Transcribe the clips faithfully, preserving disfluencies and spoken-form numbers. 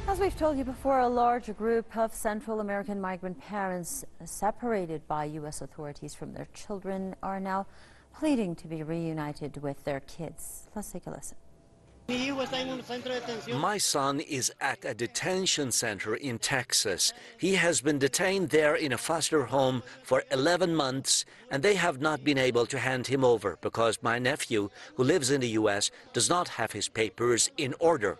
As we've told you before, a large group of Central American migrant parents separated by U S authorities from their children are now pleading to be reunited with their kids. Let's take a listen. My son is at a detention center in Texas. He has been detained there in a foster home for eleven months, and they have not been able to hand him over because my nephew, who lives in the U S, does not have his papers in order.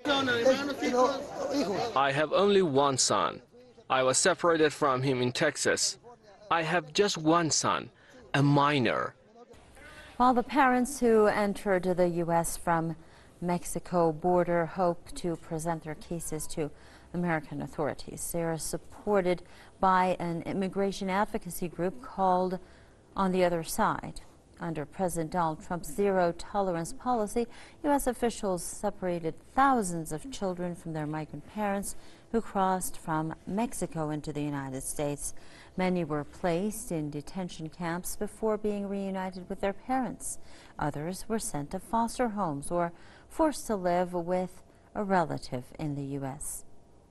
I have only one son. I was separated from him in Texas. I have just one son, a minor. While the parents who entered the U S from Mexico border hope to present their cases to American authorities, they are supported by an immigration advocacy group called On the Other Side. Under President Donald Trump's zero-tolerance policy, U S officials separated thousands of children from their migrant parents who crossed from Mexico into the United States. Many were placed in detention camps before being reunited with their parents. Others were sent to foster homes or forced to live with a relative in the U S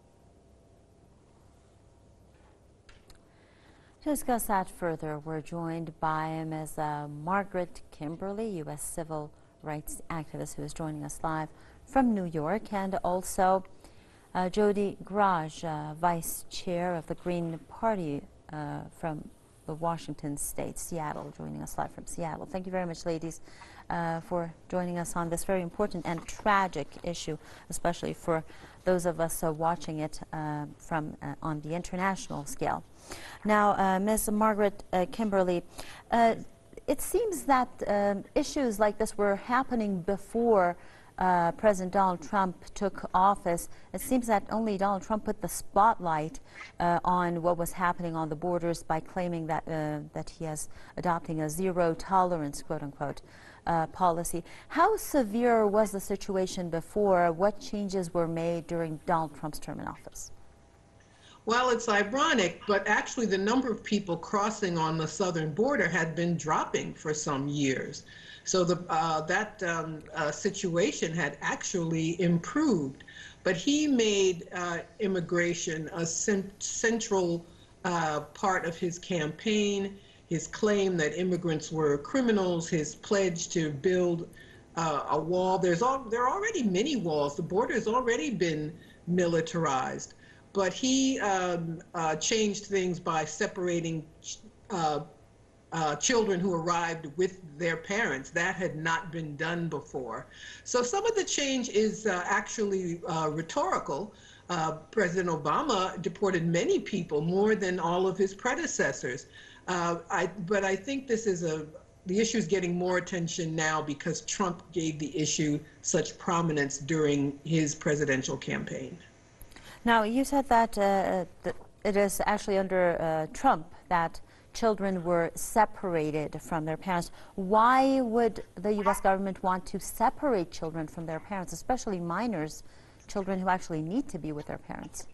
To discuss that further, we're joined by Miz Uh, Margaret Kimberly, U S civil rights activist, who is joining us live from New York, and also uh, Jody Graj, uh, vice chair of the Green Party uh, from the Washington State, Seattle, joining us live from Seattle. Thank you very much, ladies, uh, for joining us on this very important and tragic issue, especially for those of us uh, watching it uh, from uh, on the international scale. Now, uh, Miz Margaret uh, Kimberly, uh, it seems that um, issues like this were happening before uh, President Donald Trump took office. It seems that only Donald Trump put the spotlight uh, on what was happening on the borders by claiming that uh, that he is adopting a zero-tolerance, quote-unquote, uh, policy. How severe was the situation before? What changes were made during Donald Trump's term in office? Well, it's ironic, but actually the number of people crossing on the southern border had been dropping for some years. So the, uh, that um, uh, situation had actually improved. But he made uh, immigration a cent central uh, part of his campaign, his claim that immigrants were criminals, his pledge to build uh, a wall. There's all, there are already many walls. The border has already been militarized. But he um, uh, changed things by separating uh, uh, children who arrived with their parents. That had not been done before. So some of the change is uh, actually uh, rhetorical. Uh, President Obama deported many people, more than all of his predecessors. Uh, I, but I think this is a, the issue is getting more attention now because Trump gave the issue such prominence during his presidential campaign. Now, you said that uh, th it is actually under uh, Trump that children were separated from their parents. Why would the U S government want to separate children from their parents, especially minors, children who actually need to be with their parents?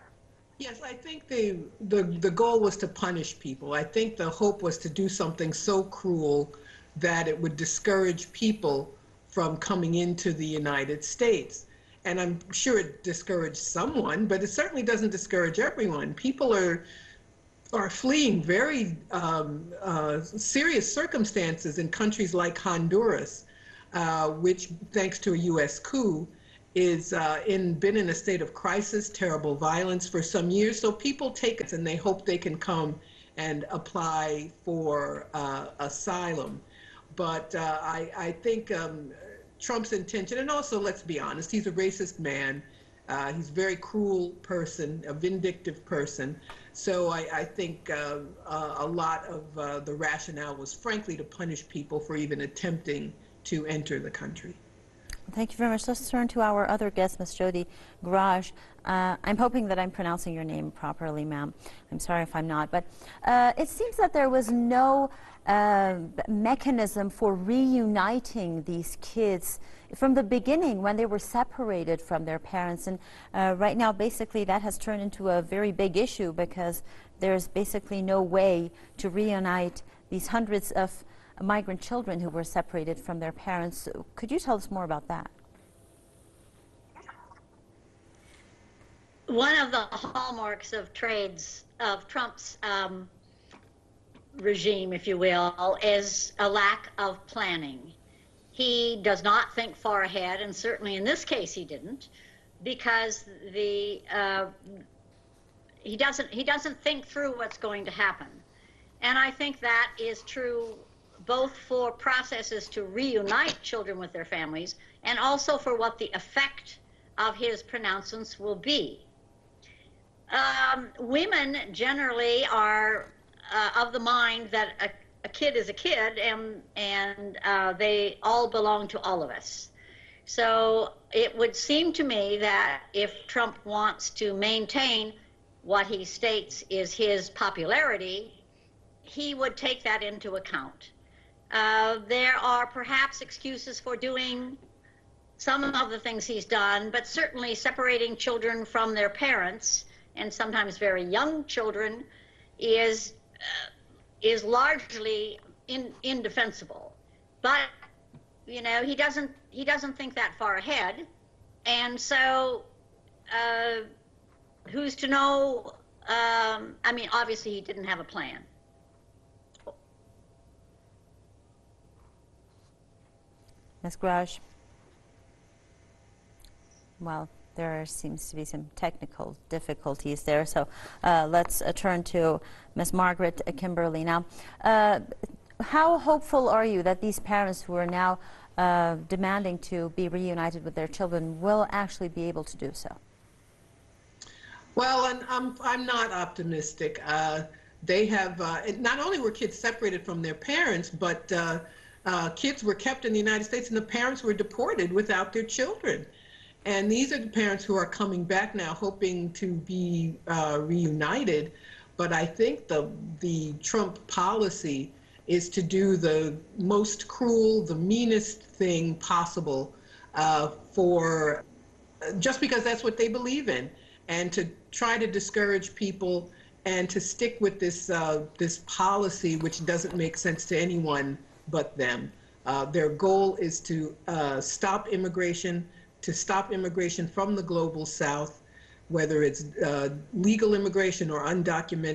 Yes, I think the, the, the goal was to punish people. I think the hope was to do something so cruel that it would discourage people from coming into the United States. And I'm sure it discouraged someone, but it certainly doesn't discourage everyone. People are are fleeing very um, uh, serious circumstances in countries like Honduras, uh, which, thanks to a U S coup, is uh, in been in a state of crisis, terrible violence for some years. So people take it and they hope they can come and apply for uh, asylum. But uh, I, I think um, Trump's intention, and also, let's be honest, he's a racist man. Uh, he's a very cruel person, a vindictive person. So I, I think uh, uh, a lot of uh, the rationale was, frankly, to punish people for even attempting to enter the country. Thank you very much. Let's turn to our other guest, Miz Jody Graj. Uh, I'm hoping that I'm pronouncing your name properly, ma'am. I'm sorry if I'm not. But uh, it seems that there was no uh, mechanism for reuniting these kids from the beginning when they were separated from their parents. And uh, right now, basically, that has turned into a very big issue because there's basically no way to reunite these hundreds of migrant children who were separated from their parents. Could you tell us more about that? one of the hallmarks of trades of Trump's um, regime, if you will, is a lack of planning. He does not think far ahead, and certainly in this case he didn't, because the uh, he doesn't he doesn't think through what's going to happen. And I think that is true both for processes to reunite children with their families and also for what the effect of his pronouncements will be. Um, women generally are uh, of the mind that a, a kid is a kid, and, and uh, they all belong to all of us. So it would seem to me that if Trump wants to maintain what he states is his popularity, he would take that into account. Uh, there are perhaps excuses for doing some of the things he's done, but certainly separating children from their parents, and sometimes very young children, is uh, is largely in, indefensible. But you know, he doesn't he doesn't think that far ahead, and so uh, who's to know? Um, I mean, obviously he didn't have a plan. Miz Graj. Well, there seems to be some technical difficulties there, so uh, let's uh, turn to Miz Margaret Kimberly now. Uh, how hopeful are you that these parents who are now uh, demanding to be reunited with their children will actually be able to do so? Well, and I'm, I'm not optimistic. Uh, they have, uh, not only were kids separated from their parents, but uh, uh, kids were kept in the United States and the parents were deported without their children. And these are the parents who are coming back now hoping to be uh, reunited. But I think the, the Trump policy is to do the most cruel, the meanest thing possible uh, for, just because that's what they believe in, and to try to discourage people and to stick with this, uh, this policy which doesn't make sense to anyone but them. Uh, their goal is to uh, stop immigration, to stop immigration from the global south, whether it's uh, legal immigration or undocumented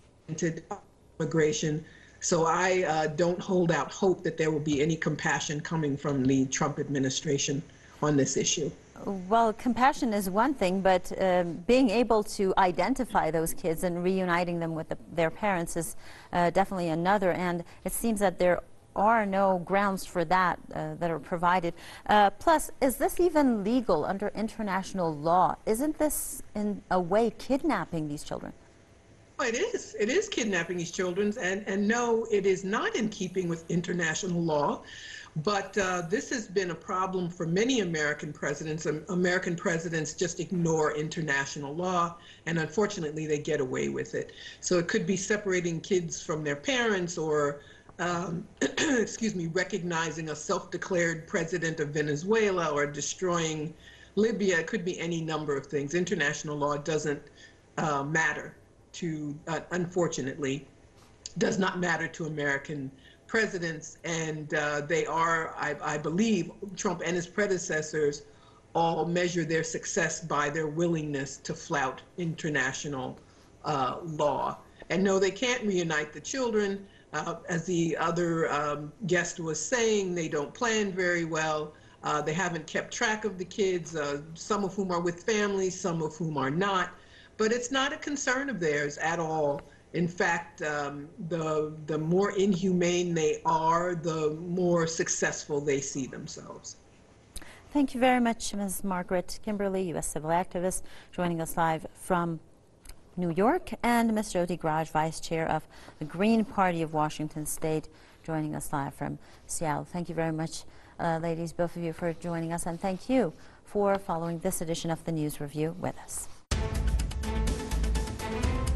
immigration. So I uh, don't hold out hope that there will be any compassion coming from the Trump administration on this issue. Well, compassion is one thing, but um, being able to identify those kids and reuniting them with the, their parents is uh, definitely another. And it seems that there are no grounds for that uh, that are provided. Uh, plus, is this even legal under international law? Isn't this, in a way, kidnapping these children? Well, it is. It is kidnapping these children, and, and no, it is not in keeping with international law. But uh, this has been a problem for many American presidents. Um, American presidents just ignore international law, and unfortunately, they get away with it. So it could be separating kids from their parents, or Um, excuse me, recognizing a self-declared president of Venezuela, or destroying Libya. It could be any number of things. International law doesn't uh, matter to, uh, unfortunately, does not matter to American presidents. And uh, they are, I, I believe, Trump and his predecessors all measure their success by their willingness to flout international uh, law. And no, they can't reunite the children. Uh, as the other um, guest was saying, they don't plan very well. Uh, they haven't kept track of the kids, uh, some of whom are with families, some of whom are not. But it's not a concern of theirs at all. In fact, um, the, the more inhumane they are, the more successful they see themselves. Thank you very much, Miz Margaret Kimberly, U S civil activist, joining us live from New York, and Miz Jyoti Graj, Vice Chair of the Green Party of Washington State, joining us live from Seattle. Thank you very much, uh, ladies, both of you, for joining us, and thank you for following this edition of the News Review with us.